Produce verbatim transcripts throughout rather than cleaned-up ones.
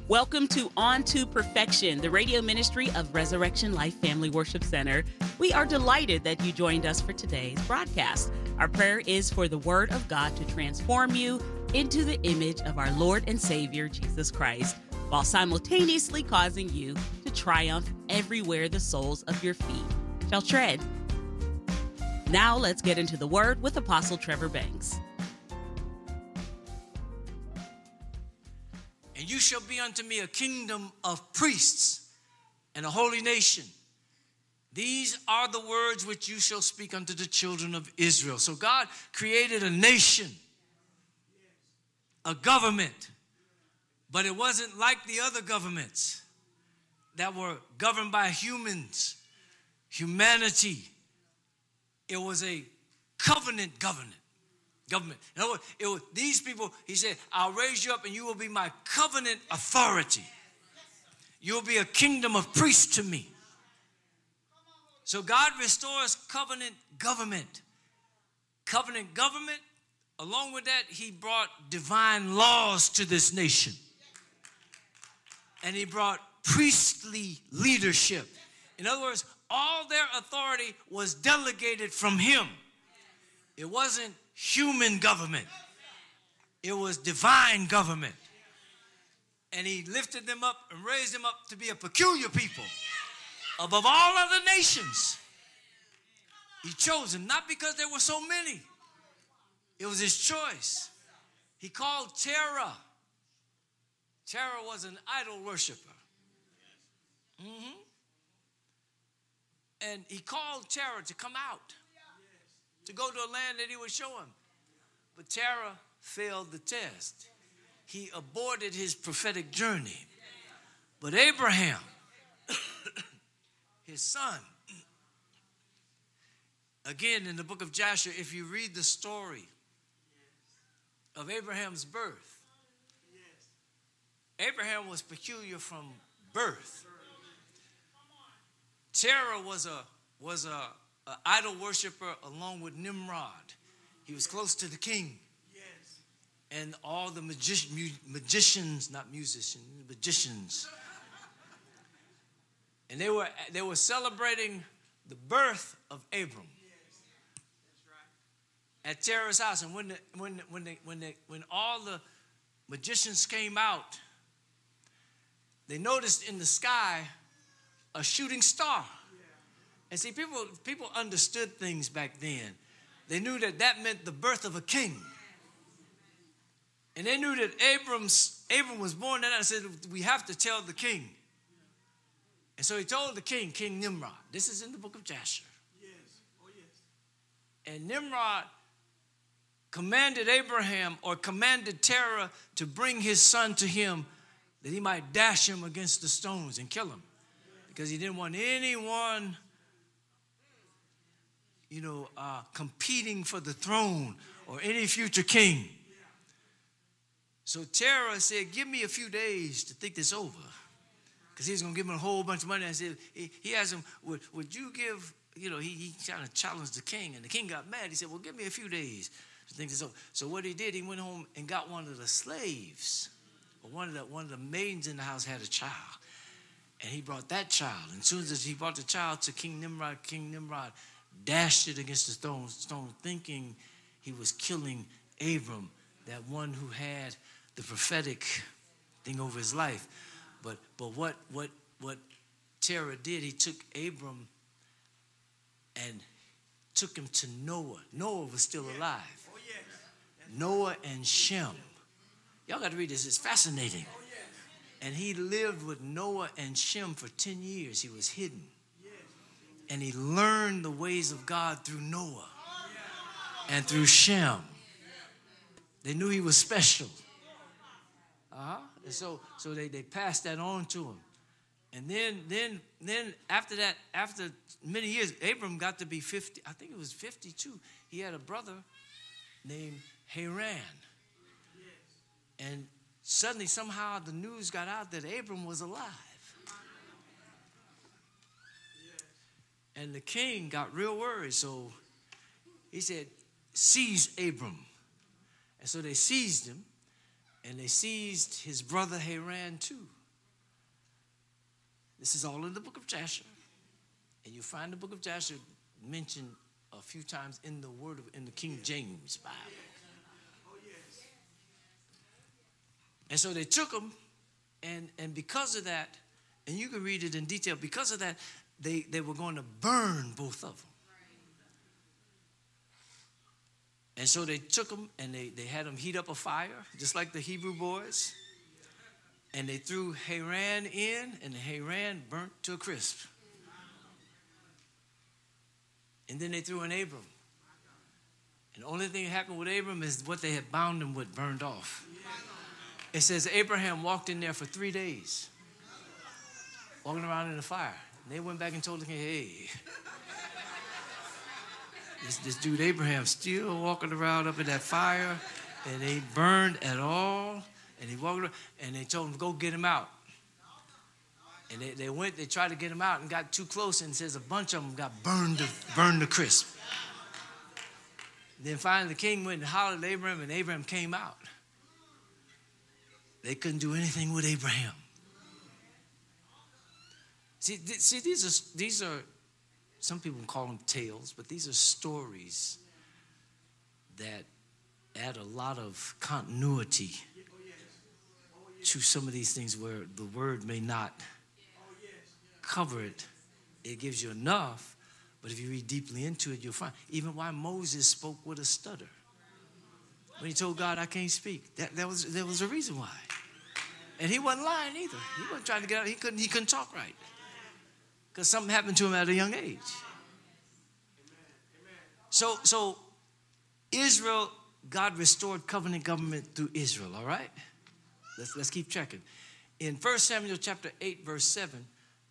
Welcome to On to Perfection, the radio ministry of Resurrection Life Family Worship Center. We are delighted that you joined us for today's broadcast. Our prayer is for the Word of God to transform you into the image of our Lord and Savior, Jesus Christ, while simultaneously causing you to triumph everywhere the soles of your feet shall tread. Now let's get into the Word with Apostle Trevor Banks. And you shall be unto me a kingdom of priests and a holy nation. These are the words which you shall speak unto the children of Israel. So God created a nation, a government, but it wasn't like the other governments that were governed by humans, humanity. It was a covenant government. Government. In other words, it was these people, he said, I'll raise you up and you will be my covenant authority. You'll be a kingdom of priests to me. So God restores covenant government. Covenant government, along with that, he brought divine laws to this nation. And he brought priestly leadership. In other words, all their authority was delegated from him. It wasn't human government. It was divine government. And he lifted them up and raised them up to be a peculiar people above all other nations. He chose them, not because there were so many. It was his choice. He called Terah. Terah was an idol worshiper. Mm-hmm. And he called Terah to come out, to go to a land that he would show him. But Terah failed the test. He aborted his prophetic journey. But Abraham, his son, again in the book of Joshua, if you read the story of Abraham's birth, Abraham was peculiar from birth. Terah was a was a An idol worshiper along with Nimrod. He was close to the king. Yes. And all the magi- mu- magicians, not musicians, magicians. And they were they were celebrating the birth of Abram. Yes. That's right. At Terah's house. And when the, when the, when the, when the, when all the magicians came out, they noticed in the sky a shooting star. And see, people people understood things back then. They knew that that meant the birth of a king. And they knew that Abram's, Abram was born that night and said, we have to tell the king. And so he told the king, King Nimrod. This is in the book of Joshua. Yes. Oh, yes. And Nimrod commanded Abraham or commanded Terah to bring his son to him that he might dash him against the stones and kill him. Because he didn't want anyone, you know, uh, competing for the throne or any future king. So Terah said, give me a few days to think this over. Because he was going to give him a whole bunch of money. I said, he, he asked him, would, would you give, you know, he, he kind of challenged the king. And the king got mad. He said, well, give me a few days to think this over. So what he did, he went home and got one of the slaves. Or one of the, one of the maidens in the house had a child. And he brought that child. And as soon as he brought the child to King Nimrod, King Nimrod dashed it against the stone, stone, thinking he was killing Abram, that one who had the prophetic thing over his life. But but what what what Terah did, he took Abram and took him to Noah. Noah was still alive. Oh, yes. Noah and Shem. Y'all got to read this. It's fascinating. Oh, yes. And he lived with Noah and Shem for ten years. He was hidden. And he learned the ways of God through Noah and through Shem. They knew he was special. Uh-huh. And so, so they, they passed that on to him. And then, then, then after that, after many years, Abram got to be fifty. I think it was fifty-two. He had a brother named Haran. And suddenly, somehow, the news got out that Abram was alive. And the king got real worried, so he said, seize Abram. And so they seized him, and they seized his brother Haran too. This is all in the book of Jasher. And you find the book of Jasher mentioned a few times in the word of, in the King James Bible. And so they took them, and, and because of that, and you can read it in detail, because of that, they, they were going to burn both of them. And so they took them and they, they had them heat up a fire, just like the Hebrew boys. And they threw Haran in, and the Haran burnt to a crisp. And then they threw in Abram. And the only thing that happened with Abram is what they had bound him with burned off. It says Abraham walked in there for three days, walking around in the fire. And they went back and told the king, hey, this, this dude Abraham still walking around up in that fire, and they burned at all. And he walked around, and they told him, go get him out. And they, they went, they tried to get him out and got too close, and it says a bunch of them got burned to, burned to crisp. And then finally the king went and hollered at Abraham, and Abraham came out. They couldn't do anything with Abraham. See, th- see these are, these are, some people call them tales, but these are stories that add a lot of continuity to some of these things where the word may not cover it. It gives you enough, but if you read deeply into it, you'll find even why Moses spoke with a stutter. When he told God, I can't speak, that, that was, there was a reason why. And he wasn't lying either. He wasn't trying to get out. He couldn't, he couldn't talk right because something happened to him at a young age. So, so Israel, God restored covenant government through Israel, all right? Let's, let's keep checking. In First Samuel chapter eight, verse seven,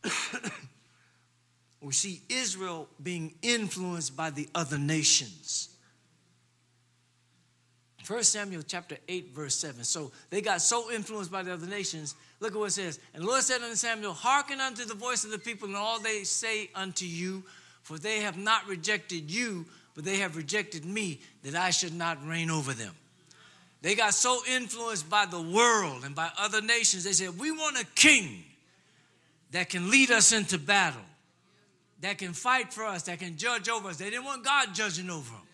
we see Israel being influenced by the other nations. First Samuel chapter eight, verse seven. So they got so influenced by the other nations. Look at what it says. And the Lord said unto Samuel, hearken unto the voice of the people and all they say unto you, for they have not rejected you, but they have rejected me, that I should not reign over them. They got so influenced by the world and by other nations, they said, we want a king that can lead us into battle, that can fight for us, that can judge over us. They didn't want God judging over them.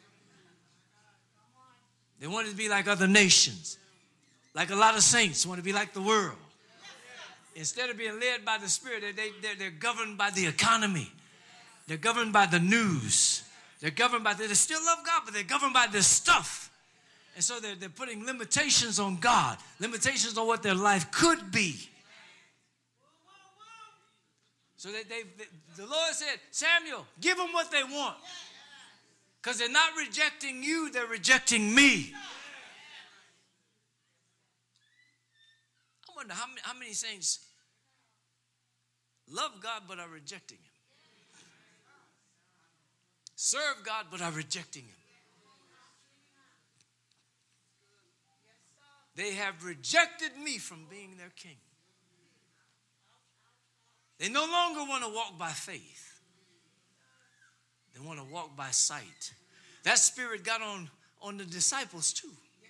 They wanted to be like other nations, like a lot of saints want to be like the world. Instead of being led by the Spirit, they, they, they're governed by the economy. They're governed by the news. They're governed by, they still love God, but they're governed by this stuff. And so they're, they're putting limitations on God, limitations on what their life could be. So they, they, they, the Lord said, Samuel, give them what they want. Because they're not rejecting you, they're rejecting me. I wonder how many, how many saints love God but are rejecting him. Serve God but are rejecting him. They have rejected me from being their king. They no longer want to walk by faith. They want to walk by sight. That spirit got on, on the disciples too.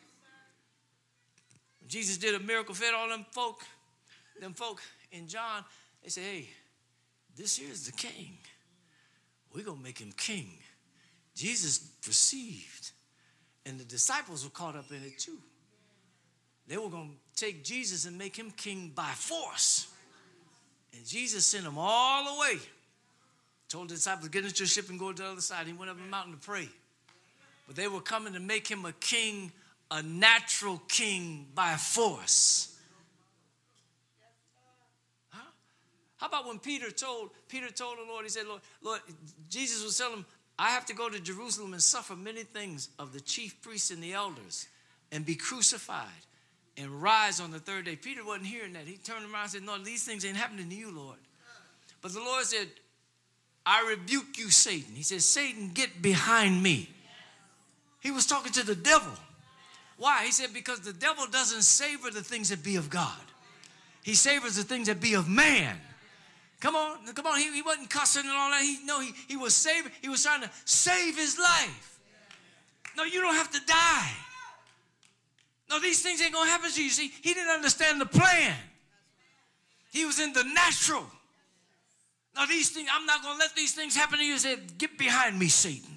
When Jesus did a miracle, fed all them folk, them folk in John, they said, hey, this here is the king. We're going to make him king. Jesus perceived. And the disciples were caught up in it too. They were going to take Jesus and make him king by force. And Jesus sent them all the way. Told the disciples, get into your ship and go to the other side. He went up the mountain to pray. But they were coming to make him a king, a natural king by force. Huh? How about when Peter told, Peter told the Lord, he said, Lord, Lord, Jesus was telling him, I have to go to Jerusalem and suffer many things of the chief priests and the elders and be crucified and rise on the third day. Peter wasn't hearing that. He turned around and said, no, these things ain't happening to you, Lord. But the Lord said, I rebuke you, Satan. He said, Satan, get behind me. He was talking to the devil. Why? He said, because the devil doesn't savor the things that be of God. He savors the things that be of man. Come on, come on. He, he wasn't cussing and all that. He, no, he, he was saving. He was trying to save his life. No, you don't have to die. No, these things ain't going to happen to you. See, he didn't understand the plan. He was in the natural. No, these things, I'm not going to let these things happen to you. He said, get behind me, Satan.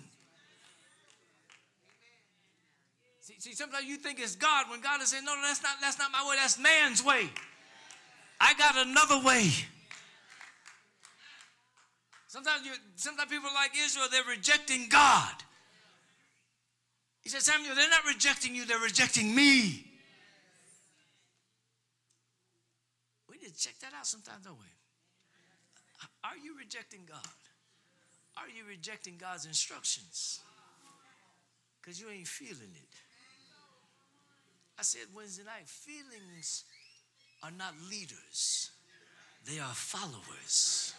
See, see, sometimes you think it's God when God is saying, no, no, that's not, that's not my way. That's man's way. I got another way. Sometimes, you, sometimes people like Israel, they're rejecting God. He said, Samuel, they're not rejecting you, they're rejecting me. We need to check that out sometimes, don't we? Are you rejecting God? Are you rejecting God's instructions? Because you ain't feeling it. I said Wednesday night, feelings are not leaders. They are followers.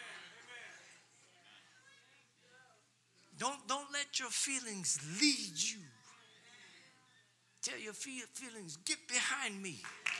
Don't, don't let your feelings lead you. Tell your feelings, get behind me.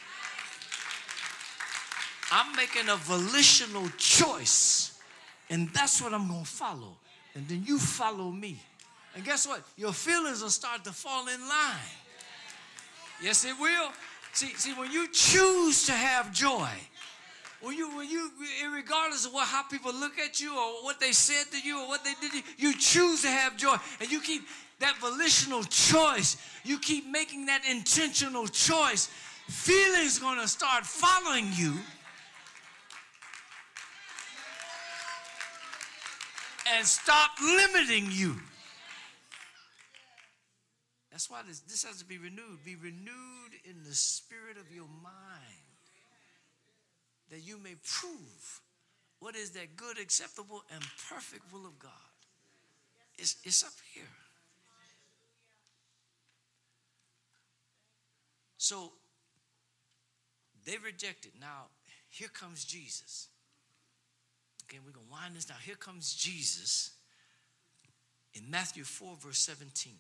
I'm making a volitional choice, and that's what I'm going to follow. And then you follow me. And guess what? Your feelings will start to fall in line. Yes, it will. See, see, when you choose to have joy, when you, when you, regardless of what, how people look at you or what they said to you or what they did to you, you choose to have joy. And you keep that volitional choice. You keep making that intentional choice. Feelings going to start following you. And stop limiting you. That's why this, this has to be renewed. Be renewed in the spirit of your mind, that you may prove what is that good, acceptable, and perfect will of God. It's, it's up here. So they rejected. Now, here comes Jesus. Okay, we're going to wind this down. Here comes Jesus in Matthew four, verse seventeen.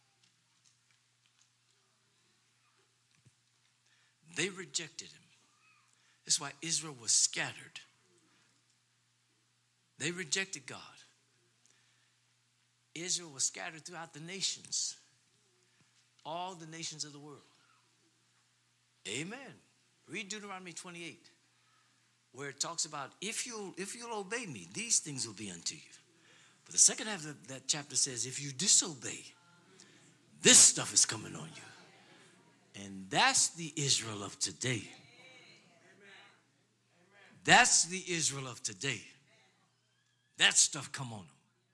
They rejected him. That's why Israel was scattered. They rejected God. Israel was scattered throughout the nations, all the nations of the world. Amen. Read Deuteronomy twenty-eight. Where it talks about, if you'll, if you'll obey me, these things will be unto you. But the second half of that chapter says, if you disobey, this stuff is coming on you. And that's the Israel of today. That's the Israel of today. That stuff come on them.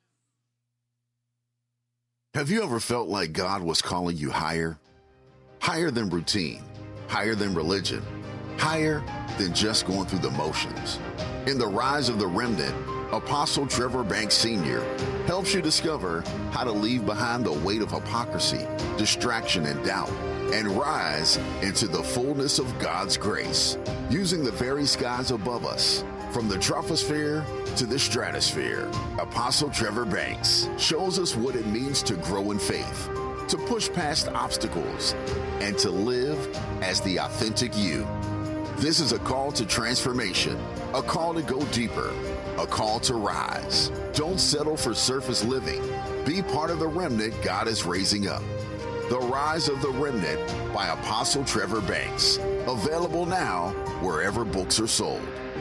Have you ever felt like God was calling you higher? Higher than routine, higher than religion, higher than just going through the motions. In The Rise of the Remnant, Apostle Trevor Banks Senior helps you discover how to leave behind the weight of hypocrisy, distraction, and doubt, and rise into the fullness of God's grace, using the very skies above us. From the troposphere to the stratosphere, Apostle Trevor Banks shows us what it means to grow in faith, to push past obstacles, and to live as the authentic you. This is a call to transformation, a call to go deeper, a call to rise. Don't settle for surface living. Be part of the remnant God is raising up. The Rise of the Remnant by Apostle Trevor Banks. Available now wherever books are sold.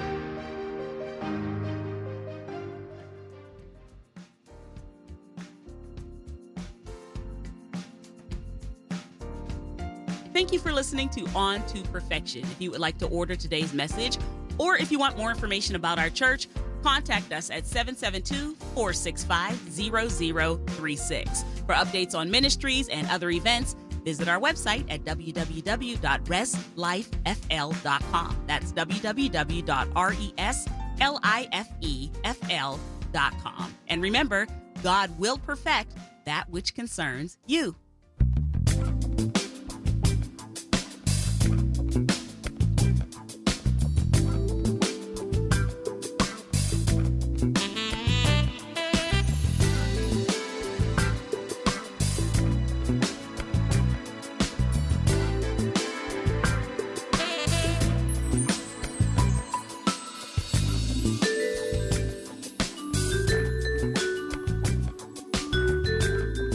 Thank you for listening to On to Perfection. If you would like to order today's message, or if you want more information about our church, contact us at seven seven two, four six five, zero zero three six. For updates on ministries and other events, visit our website at w w w dot res life f l dot com. That's w w w dot res life f l dot com. And remember, God will perfect that which concerns you.